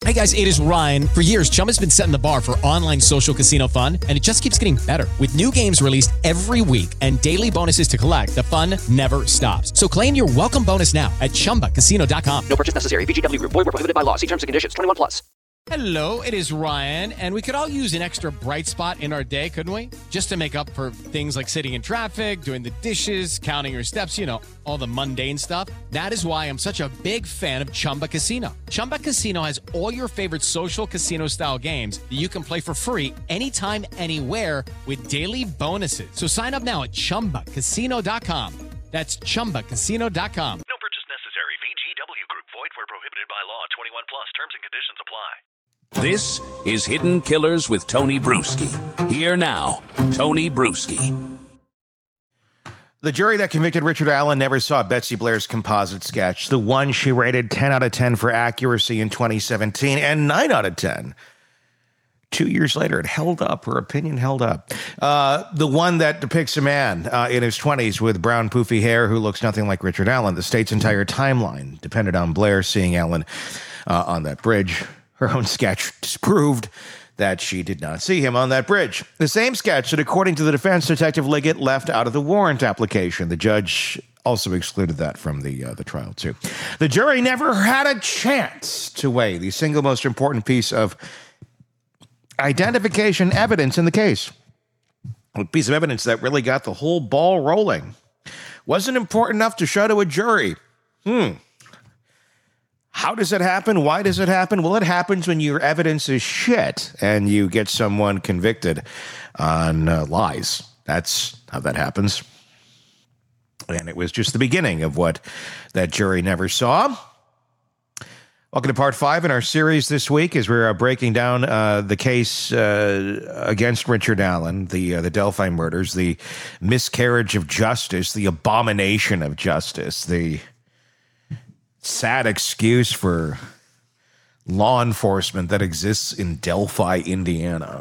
Hey guys, it is Ryan. For years, Chumba's been setting the bar for online social casino fun, and it just keeps getting better. With new games released every week and daily bonuses to collect, the fun never stops. So claim your welcome bonus now at ChumbaCasino.com. No purchase necessary. VGW Group. Void where prohibited by law. See terms and conditions. 21 plus. Hello, it is Ryan, and we could all use an extra bright spot in our day, couldn't we? Just to make up for things like sitting in traffic, doing the dishes, counting your steps, all the mundane stuff. That is why I'm such a big fan of Chumba Casino. Chumba Casino has all your favorite social casino-style games that you can play for free anytime, anywhere with daily bonuses. So sign up now at ChumbaCasino.com. That's ChumbaCasino.com. No purchase necessary. VGW Group. Void where prohibited by law. 21 plus. Terms and conditions apply. This is Hidden Killers with Tony Bruschi. Here now, Tony Bruschi. The jury that convicted Richard Allen never saw Betsy Blair's composite sketch, the one she rated 10 out of 10 for accuracy in 2017 and 9 out of 10. 2 years later, it held up. Her opinion held up. The one that depicts a man in his 20s with brown poofy hair who looks nothing like Richard Allen. The state's entire timeline depended on Blair seeing Allen on that bridge. Her own sketch disproved that she did not see him on that bridge. The same sketch that, according to the defense, Detective Liggett left out of the warrant application. The judge also excluded that from the trial, too. The jury never had a chance to weigh the single most important piece of identification evidence in the case. A piece of evidence that really got the whole ball rolling. Wasn't important enough to show to a jury. How does it happen? Why does it happen? Well, it happens when your evidence is shit and you get someone convicted on lies. That's how that happens. And it was just the beginning of what that jury never saw. Welcome to part 5 in our series this week as we're breaking down the case against Richard Allen, the Delphi murders, the miscarriage of justice, the abomination of justice, the sad excuse for law enforcement that exists in Delphi, Indiana.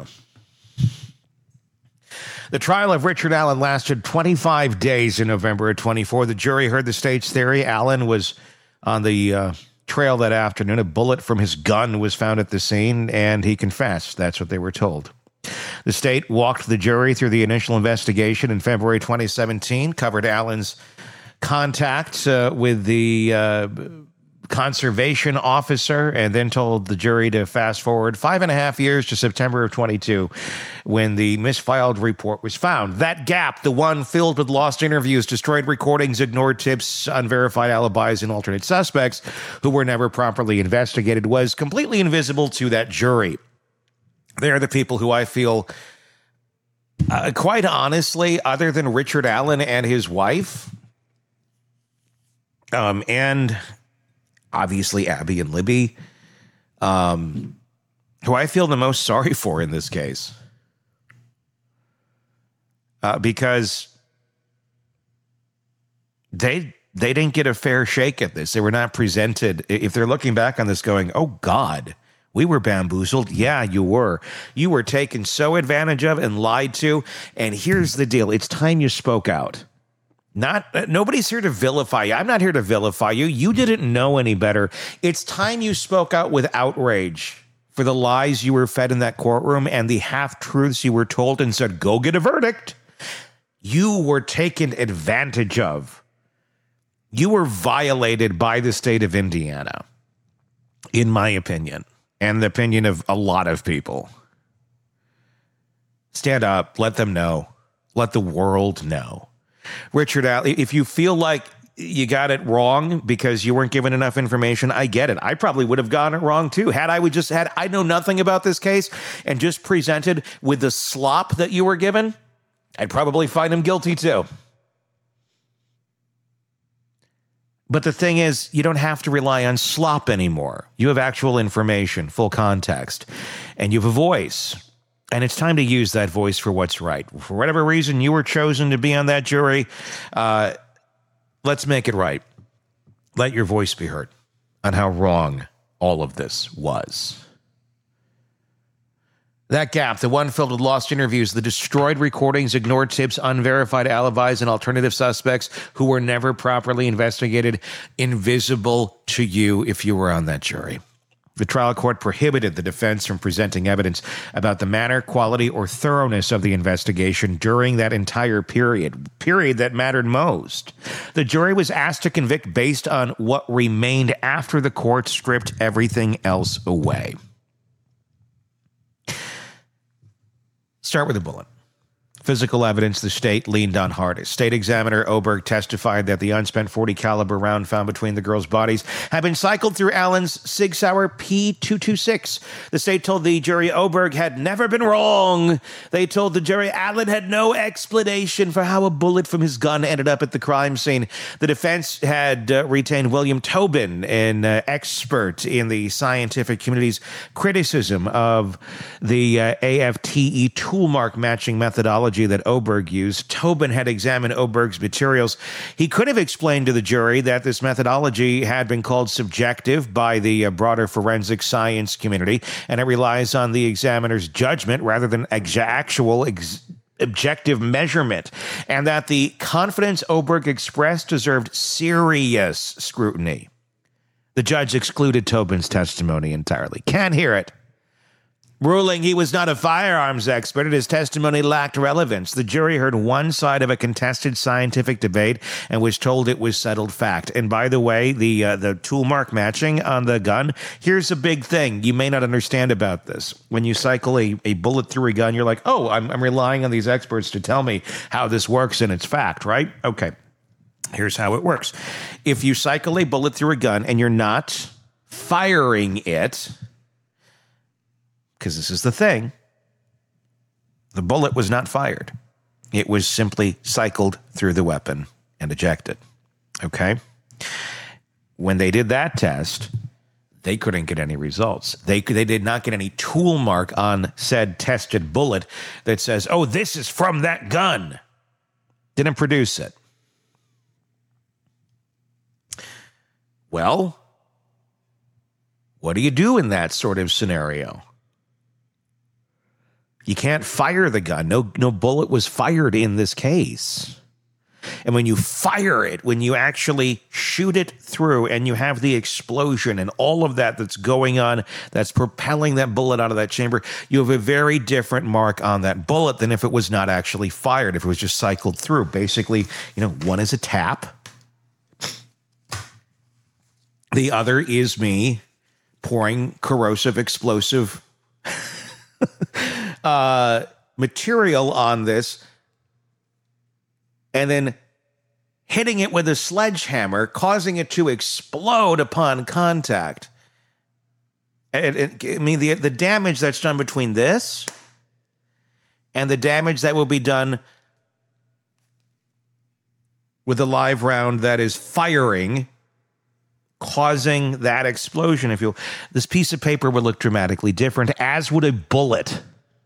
The trial of Richard Allen lasted 25 days in November of 24. The jury heard the state's theory. Allen was on the trail that afternoon. A bullet from his gun was found at the scene, and he confessed. That's what they were told. The state walked the jury through the initial investigation in February 2017, covered Allen's contact with the conservation officer, and then told the jury to fast forward 5.5 years to September of 22 when the misfiled report was found. That gap, the one filled with lost interviews, destroyed recordings, ignored tips, unverified alibis, and alternate suspects who were never properly investigated, was completely invisible to that jury. They're the people who I feel, quite honestly, other than Richard Allen and his wife, and obviously Abby and Libby, who I feel the most sorry for in this case. Because they didn't get a fair shake at this. They were not presented. If they're looking back on this going, oh God, we were bamboozled. Yeah, you were. You were taken so advantage of and lied to. And here's the deal. It's time you spoke out. Nobody's here to vilify you. I'm not here to vilify you. You didn't know any better. It's time you spoke out with outrage for the lies you were fed in that courtroom and the half-truths you were told and said, go get a verdict. You were taken advantage of. You were violated by the state of Indiana, in my opinion, and the opinion of a lot of people. Stand up. Let them know. Let the world know. Richard Allen, if you feel like you got it wrong because you weren't given enough information, I get it. I probably would have gotten it wrong too. Had I know nothing about this case and just presented with the slop that you were given, I'd probably find him guilty too. But the thing is, you don't have to rely on slop anymore. You have actual information, full context, and you have a voice. And it's time to use that voice for what's right. For whatever reason you were chosen to be on that jury, let's make it right. Let your voice be heard on how wrong all of this was. That gap, the one filled with lost interviews, the destroyed recordings, ignored tips, unverified alibis, and alternative suspects who were never properly investigated, invisible to you if you were on that jury. The trial court prohibited the defense from presenting evidence about the manner, quality, or thoroughness of the investigation during that entire period that mattered most. The jury was asked to convict based on what remained after the court stripped everything else away. Start with a bullet. Physical evidence the state leaned on hardest. State Examiner Oberg testified that the unspent .40 caliber round found between the girls' bodies had been cycled through Allen's Sig Sauer P226. The state told the jury Oberg had never been wrong. They told the jury Allen had no explanation for how a bullet from his gun ended up at the crime scene. The defense had retained William Tobin, an expert in the scientific community's criticism of the AFTE toolmark matching methodology that Oberg used. Tobin had examined Oberg's materials. He could have explained to the jury that this methodology had been called subjective by the broader forensic science community, and it relies on the examiner's judgment rather than actual objective measurement, and that the confidence Oberg expressed deserved serious scrutiny. The judge excluded Tobin's testimony entirely. Can't hear it. Ruling he was not a firearms expert and his testimony lacked relevance. The jury heard one side of a contested scientific debate and was told it was settled fact. And by the way, the tool mark matching on the gun, here's a big thing you may not understand about this. When you cycle a bullet through a gun, you're like, oh, I'm relying on these experts to tell me how this works and it's fact, right? Okay, here's how it works. If you cycle a bullet through a gun and you're not firing it, because this is the thing, the bullet was not fired. It was simply cycled through the weapon and ejected. Okay? When they did that test, they couldn't get any results. They did not get any tool mark on said tested bullet that says, oh, this is from that gun. Didn't produce it. Well, what do you do in that sort of scenario? You can't fire the gun. No bullet was fired in this case. And when you fire it, when you actually shoot it through and you have the explosion and all of that that's going on, that's propelling that bullet out of that chamber, you have a very different mark on that bullet than if it was not actually fired, if it was just cycled through. Basically, one is a tap. The other is me pouring corrosive, explosive material on this and then hitting it with a sledgehammer, causing it to explode upon contact. The damage that's done between this and the damage that will be done with a live round that is firing, causing that explosion, if you will, this piece of paper would look dramatically different, as would a bullet.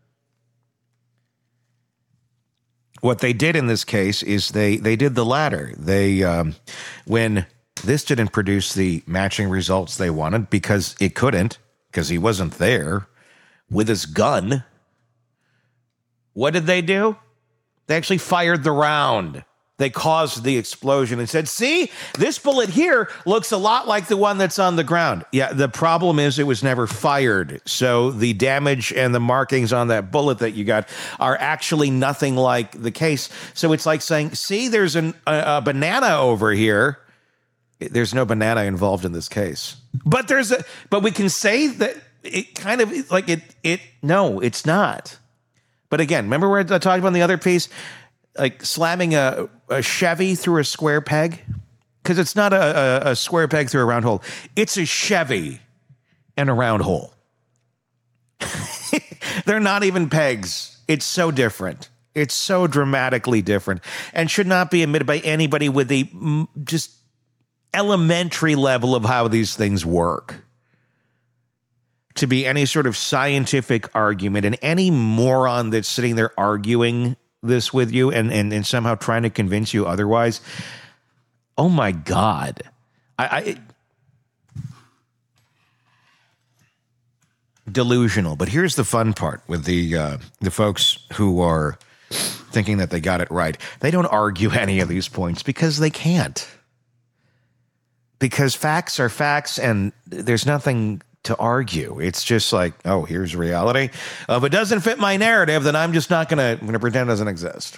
What they did in this case is they did the latter. When this didn't produce the matching results they wanted, because it couldn't, because he wasn't there with his gun, what did they do? They actually fired the round. They caused the explosion and said, see, this bullet here looks a lot like the one that's on the ground. Yeah, the problem is it was never fired. So the damage and the markings on that bullet that you got are actually nothing like the case. So it's like saying, see, there's a banana over here. There's no banana involved in this case. But we can say that it kind of like no, it's not. But again, remember where I talked about in the other piece? Like slamming a Chevy through a square peg? Because it's not a square peg through a round hole. It's a Chevy and a round hole. They're not even pegs. It's so different. It's so dramatically different and should not be admitted by anybody with the just elementary level of how these things work to be any sort of scientific argument. And any moron that's sitting there arguing this with you and somehow trying to convince you otherwise, oh my God. Delusional. But here's the fun part with the folks who are thinking that they got it right. They don't argue any of these points because they can't. Because facts are facts, and there's nothing to argue. It's just like, oh, here's reality. If it doesn't fit my narrative, then I'm just not going to pretend it doesn't exist.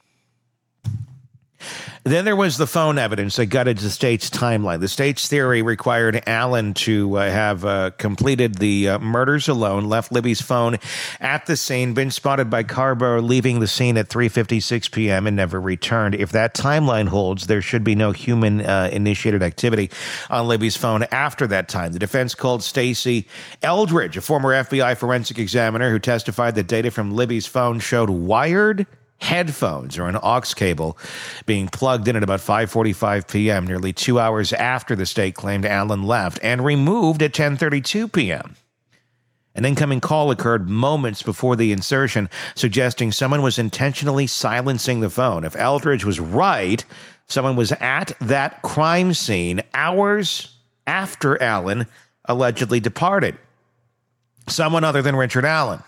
Then there was the phone evidence that gutted the state's timeline. The state's theory required Allen to have completed the murders alone, left Libby's phone at the scene, been spotted by Carbo leaving the scene at 3:56 p.m. and never returned. If that timeline holds, there should be no human-initiated activity on Libby's phone after that time. The defense called Stacey Eldridge, a former FBI forensic examiner who testified that data from Libby's phone showed wired headphones or an aux cable being plugged in at about 5:45 p.m., nearly 2 hours after the state claimed Allen left, and removed at 10:32 p.m. An incoming call occurred moments before the insertion, suggesting someone was intentionally silencing the phone. If Eldridge was right, someone was at that crime scene hours after Allen allegedly departed. Someone other than Richard Allen.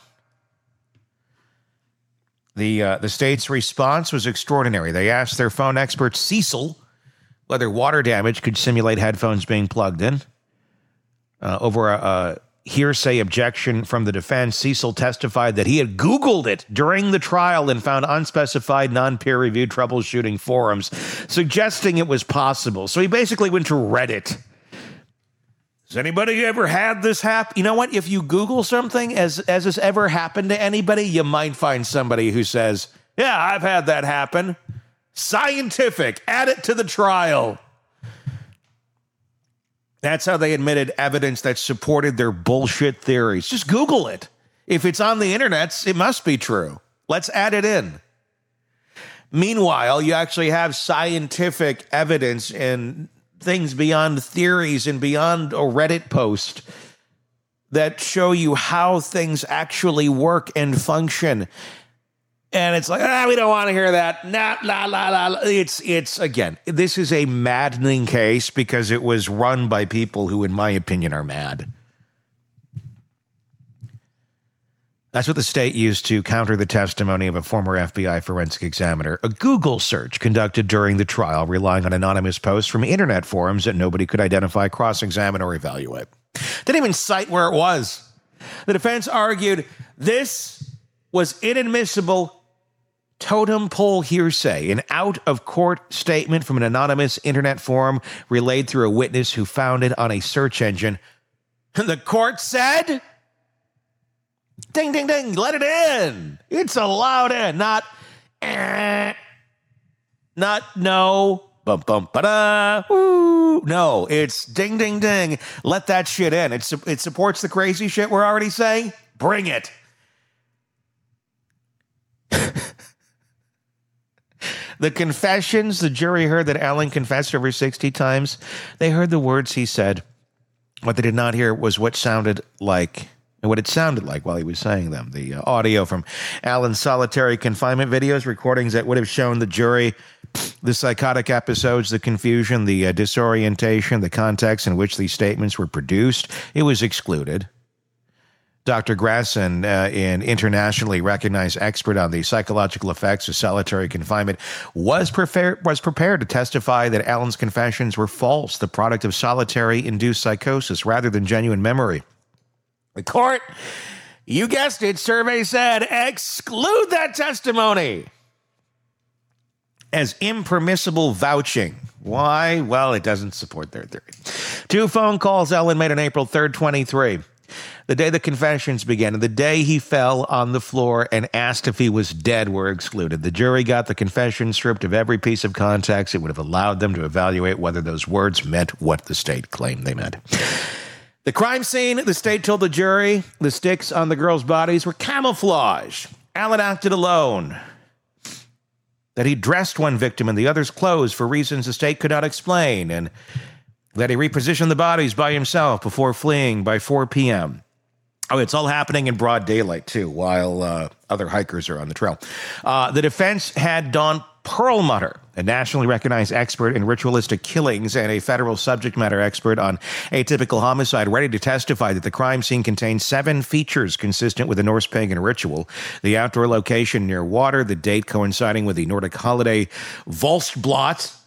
The state's response was extraordinary. They asked their phone expert, Cecil, whether water damage could simulate headphones being plugged in. Over a hearsay objection from the defense, Cecil testified that he had Googled it during the trial and found unspecified, non-peer-reviewed troubleshooting forums suggesting it was possible. So he basically went to Reddit. Has anybody ever had this happen? You know what? If you Google something, as this ever happened to anybody, you might find somebody who says, yeah, I've had that happen. Scientific. Add it to the trial. That's how they admitted evidence that supported their bullshit theories. Just Google it. If it's on the internet, it must be true. Let's add it in. Meanwhile, you actually have scientific evidence and things beyond theories and beyond a Reddit post that show you how things actually work and function. And it's like, we don't want to hear that. Nah. It's again, this is a maddening case because it was run by people who, in my opinion, are mad. That's what the state used to counter the testimony of a former FBI forensic examiner. A Google search conducted during the trial, relying on anonymous posts from internet forums that nobody could identify, cross-examine, or evaluate. Didn't even cite where it was. The defense argued this was inadmissible totem pole hearsay, an out-of-court statement from an anonymous internet forum relayed through a witness who found it on a search engine. The court said, ding, ding, ding, let it in. It's allowed in, not no, bum, bum, ba-da, woo. No, it's ding, ding, ding. Let that shit in. It supports the crazy shit we're already saying. Bring it. The confessions, the jury heard that Allen confessed over 60 times. They heard the words he said. What they did not hear was what it sounded like while he was saying them. The audio from Allen's solitary confinement videos, recordings that would have shown the jury the psychotic episodes, the confusion, the disorientation, the context in which these statements were produced, it was excluded. Dr. Grasson, an internationally recognized expert on the psychological effects of solitary confinement, was prepared to testify that Allen's confessions were false, the product of solitary-induced psychosis rather than genuine memory. The court, you guessed it, survey said, exclude that testimony as impermissible vouching. Why? Well, it doesn't support their theory. 2 phone calls Allen made on April 3rd, 23. The day the confessions began and the day he fell on the floor and asked if he was dead were excluded. The jury got the confession stripped of every piece of context. It would have allowed them to evaluate whether those words meant what the state claimed they meant. The crime scene, the state told the jury, the sticks on the girls' bodies were camouflage. Allen acted alone. That he dressed one victim in the other's clothes for reasons the state could not explain, and that he repositioned the bodies by himself before fleeing by 4 p.m. Oh, it's all happening in broad daylight, too, while other hikers are on the trail. The defense had Dawn Perlmutter, a nationally recognized expert in ritualistic killings and a federal subject matter expert on atypical homicide, ready to testify that the crime scene contained 7 features consistent with the Norse pagan ritual: the outdoor location near water, the date coinciding with the Nordic holiday Volstblot,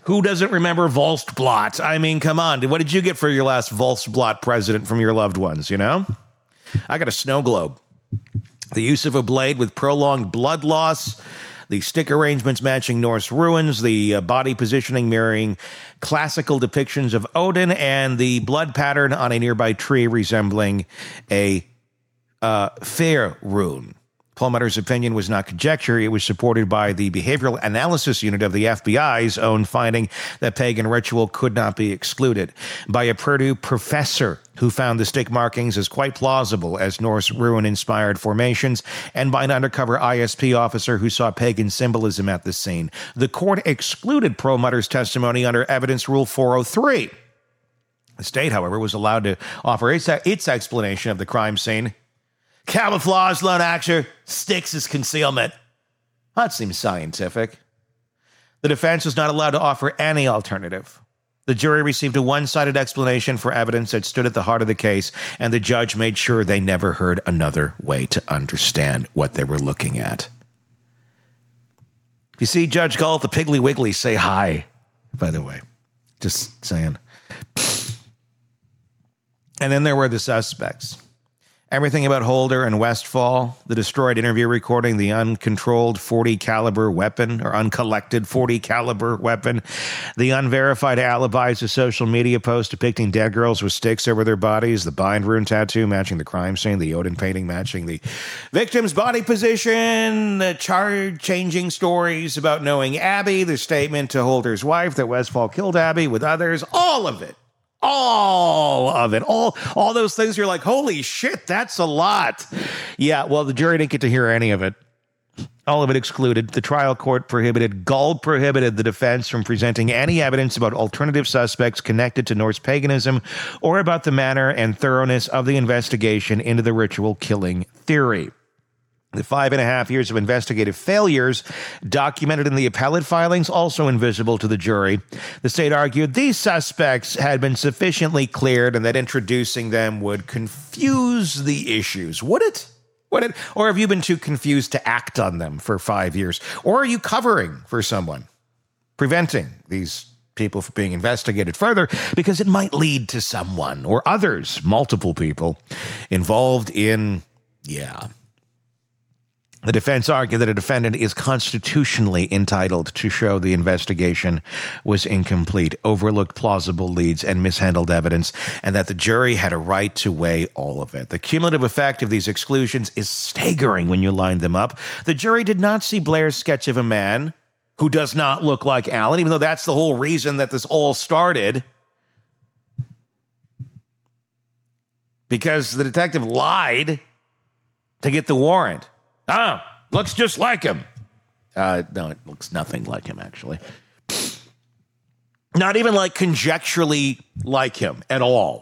Who doesn't remember Volstblot? I mean, come on. What did you get for your last Volstblot present from your loved ones, you know? I got a snow globe. The use of a blade with prolonged blood loss, the stick arrangements matching Norse ruins, the body positioning mirroring classical depictions of Odin, and the blood pattern on a nearby tree resembling a fair rune. Perlmutter's opinion was not conjecture. It was supported by the Behavioral Analysis Unit of the FBI's own finding that pagan ritual could not be excluded, by a Purdue professor who found the stick markings as quite plausible as Norse rune-inspired formations, and by an undercover ISP officer who saw pagan symbolism at the scene. The court excluded Perlmutter's testimony under Evidence Rule 403. The state, however, was allowed to offer its explanation of the crime scene. Camouflage, lone actor, sticks as concealment. That seems scientific. The defense was not allowed to offer any alternative. The jury received a one-sided explanation for evidence that stood at the heart of the case, and the judge made sure they never heard another way to understand what they were looking at. If you see Judge Galt, the Piggly Wiggly, say hi, by the way. Just saying. And then there were the suspects. Everything about Holder and Westfall, the destroyed interview recording, the uncontrolled .40 caliber weapon or uncollected .40 caliber weapon, the unverified alibis, the social media posts depicting dead girls with sticks over their bodies, the bind rune tattoo matching the crime scene, the Odin painting matching the victim's body position, the changing stories about knowing Abby, the statement to Holder's wife that Westfall killed Abby with others, all of it. All of it. All those things you're like, holy shit, that's a lot. Yeah, well, the jury didn't get to hear any of it. All of it excluded. The trial court prohibited the defense from presenting any evidence about alternative suspects connected to Norse paganism or about the manner and thoroughness of the investigation into the ritual killing theory. The 5.5 years of investigative failures documented in the appellate filings also invisible to the jury. The state argued these suspects had been sufficiently cleared and that introducing them would confuse the issues. Would it? Or have you been too confused to act on them for 5 years? Or are you covering for someone, preventing these people from being investigated further because it might lead to someone or others, multiple people, involved in, The defense argued that a defendant is constitutionally entitled to show the investigation was incomplete, overlooked plausible leads, and mishandled evidence, and that the jury had a right to weigh all of it. The cumulative effect of these exclusions is staggering when you line them up. The jury did not see Blair's sketch of a man who does not look like Alan, even though that's the whole reason that this all started. Because the detective lied to get the warrant. Oh, looks just like him. No, it looks nothing like him, actually. Not even like conjecturally like him at all.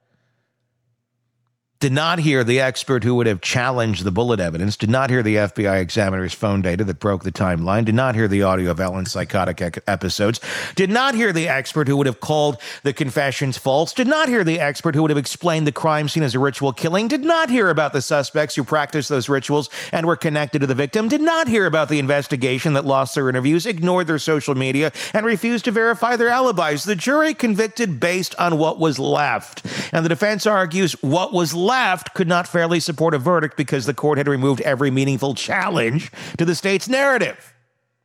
Did not hear the expert who would have challenged the bullet evidence, did not hear the FBI examiner's phone data that broke the timeline, did not hear the audio of Ellen's psychotic episodes, did not hear the expert who would have called the confessions false, did not hear the expert who would have explained the crime scene as a ritual killing, did not hear about the suspects who practiced those rituals and were connected to the victim, did not hear about the investigation that lost their interviews, ignored their social media, and refused to verify their alibis. The jury convicted based on what was left. And the defense argues what was left could not fairly support a verdict because the court had removed every meaningful challenge to the state's narrative.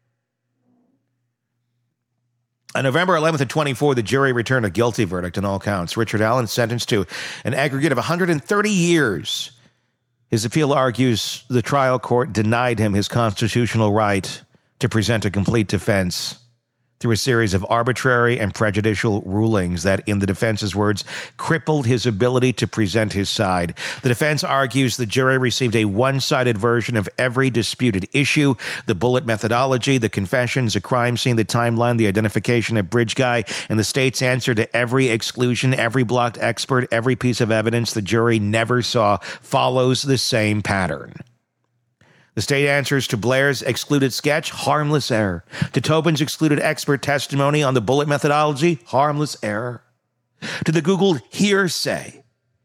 On November 11th of 24, the jury returned a guilty verdict on all counts. Richard Allen sentenced to an aggregate of 130 years. His appeal argues the trial court denied him his constitutional right to present a complete defense through a series of arbitrary and prejudicial rulings that, in the defense's words, crippled his ability to present his side. The defense argues the jury received a one-sided version of every disputed issue: the bullet methodology, the confessions, the crime scene, the timeline, the identification of Bridge Guy, and the state's answer to every exclusion, every blocked expert, every piece of evidence the jury never saw follows the same pattern. The state answers to Blair's excluded sketch, harmless error. To Tobin's excluded expert testimony on the bullet methodology, harmless error. To the Googled hearsay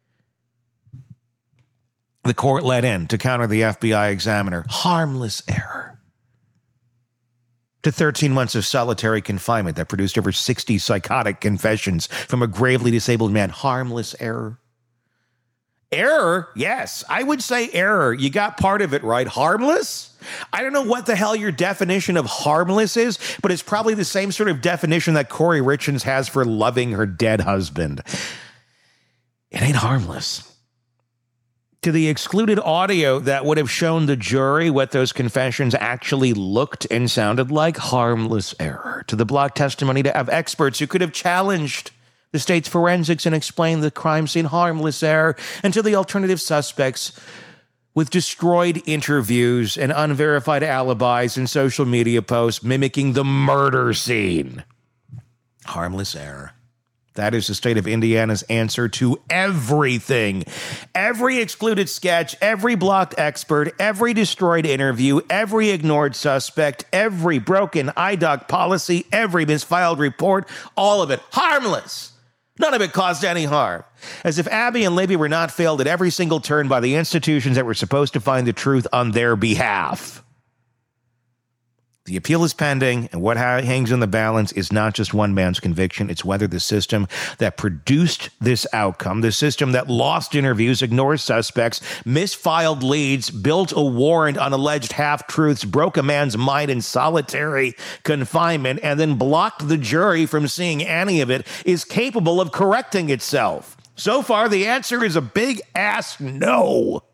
the court let in to counter the FBI examiner, harmless error. to 13 months of solitary confinement that produced over 60 psychotic confessions from a gravely disabled man. Harmless error. Error? Yes, I would say error. You got part of it right. Harmless? I don't know what the hell your definition of harmless is, but it's probably the same sort of definition that Corey Richards has for loving her dead husband. It ain't harmless. To the excluded audio that would have shown the jury what those confessions actually looked and sounded like, harmless error. To the blocked testimony of experts who could have challenged the state's forensics and explained the crime scene, harmless error. And to the alternative suspects with destroyed interviews and unverified alibis and social media posts mimicking the murder scene, harmless error. That is the state of Indiana's answer to everything. Every excluded sketch, every blocked expert, every destroyed interview, every ignored suspect, every broken IDOC policy, every misfiled report, all of it harmless. None of it caused any harm. As if Abby and Libby were not failed at every single turn by the institutions that were supposed to find the truth on their behalf. The appeal is pending, and what hangs in the balance is not just one man's conviction. It's whether the system that produced this outcome, the system that lost interviews, ignored suspects, misfiled leads, built a warrant on alleged half-truths, broke a man's mind in solitary confinement, and then blocked the jury from seeing any of it, is capable of correcting itself. So far, the answer is a big-ass no.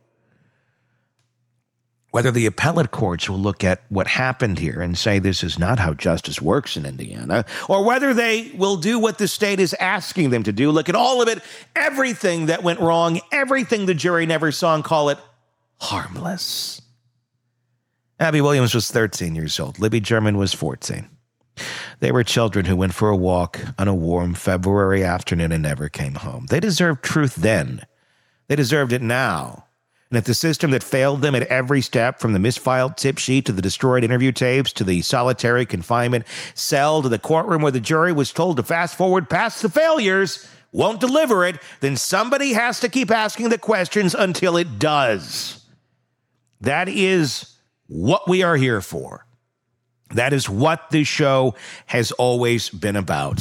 Whether the appellate courts will look at what happened here and say this is not how justice works in Indiana, or whether they will do what the state is asking them to do, look at all of it, everything that went wrong, everything the jury never saw, and call it harmless. Abby Williams was 13 years old. Libby German was 14. They were children who went for a walk on a warm February afternoon and never came home. They deserved truth then. They deserved it now. And if the system that failed them at every step, from the misfiled tip sheet to the destroyed interview tapes to the solitary confinement cell to the courtroom where the jury was told to fast forward past the failures, won't deliver it, then somebody has to keep asking the questions until it does. That is what we are here for. That is what this show has always been about.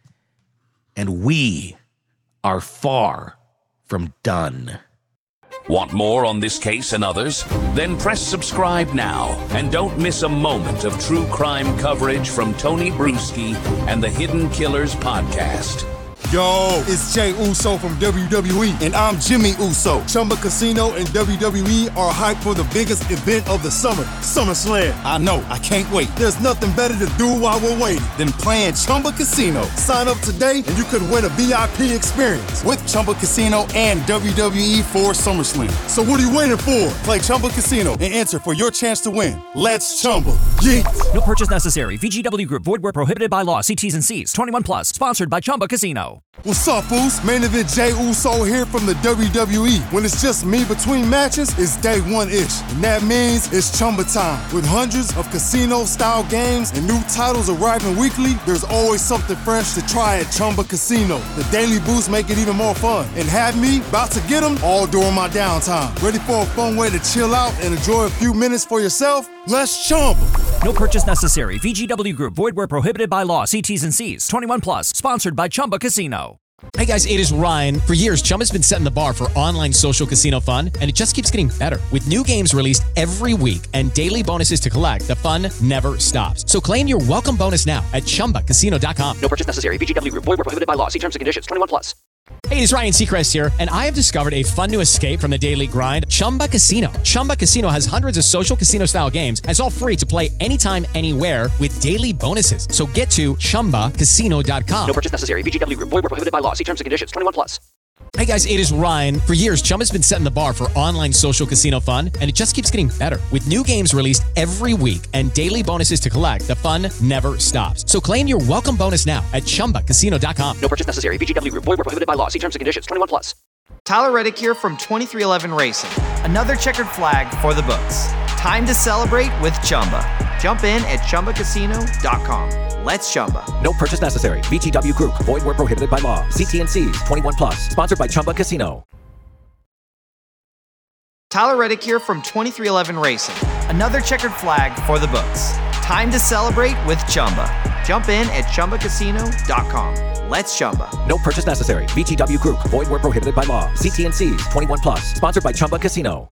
And we are far from done. Want more on this case and others? Then press subscribe now and don't miss a moment of true crime coverage from Tony Bruschi and the Hidden Killers podcast. Yo, it's Jay Uso from WWE, and I'm Jimmy Uso. Chumba Casino and WWE are hyped for the biggest event of the summer, SummerSlam. I know, I can't wait. There's nothing better to do while we're waiting than playing Chumba Casino. Sign up today and you could win a VIP experience with Chumba Casino and WWE for SummerSlam. So what are you waiting for? Play Chumba Casino and enter for your chance to win. Let's Chumba. Yeah. No purchase necessary. VGW Group. Void where prohibited by law. See T's and C's. 21 plus. Sponsored by Chumba Casino. What's up, fools? Main event Jay Uso here from the WWE. When it's just me between matches, it's day one-ish. And that means it's Chumba time. With hundreds of casino-style games and new titles arriving weekly, there's always something fresh to try at Chumba Casino. The daily boosts make it even more fun. And have me about to get them all during my downtime. Ready for a fun way to chill out and enjoy a few minutes for yourself? Let's Chumba. No purchase necessary. VGW Group. Void where prohibited by law. See T's and C's. 21 plus. Sponsored by Chumba Casino. Hey guys, it is Ryan. For years, Chumba's been setting the bar for online social casino fun, and it just keeps getting better. With new games released every week and daily bonuses to collect, the fun never stops. So claim your welcome bonus now at ChumbaCasino.com. No purchase necessary. VGW Group. Void where prohibited by law. See terms and conditions. 21 plus. Hey, it's Ryan Seacrest here, and I have discovered a fun new escape from the daily grind, Chumba Casino. Chumba Casino has hundreds of social casino-style games, and it's all free to play anytime, anywhere with daily bonuses. So get to ChumbaCasino.com. No purchase necessary. VGW Group. Void where prohibited by law. See terms and conditions. 21 plus. Hey guys, it is Ryan. For years, Chumba's been setting the bar for online social casino fun, and it just keeps getting better. With new games released every week and daily bonuses to collect, the fun never stops. So claim your welcome bonus now at ChumbaCasino.com. No purchase necessary. VGW Group. Void where prohibited by law. See terms and conditions. 21 plus. Tyler Reddick here from 2311 Racing. Another checkered flag for the books. Time to celebrate with Chumba. Jump in at ChumbaCasino.com. Let's Chumba. No purchase necessary. VGW Group. Void where prohibited by law. See T's and C's. 21 plus. Sponsored by Chumba Casino. Tyler Reddick here from 2311 Racing. Another checkered flag for the books. Time to celebrate with Chumba. Jump in at ChumbaCasino.com. Let's Chumba. No purchase necessary. VGW Group. Void where prohibited by law. See T&Cs. 21 plus. Sponsored by Chumba Casino.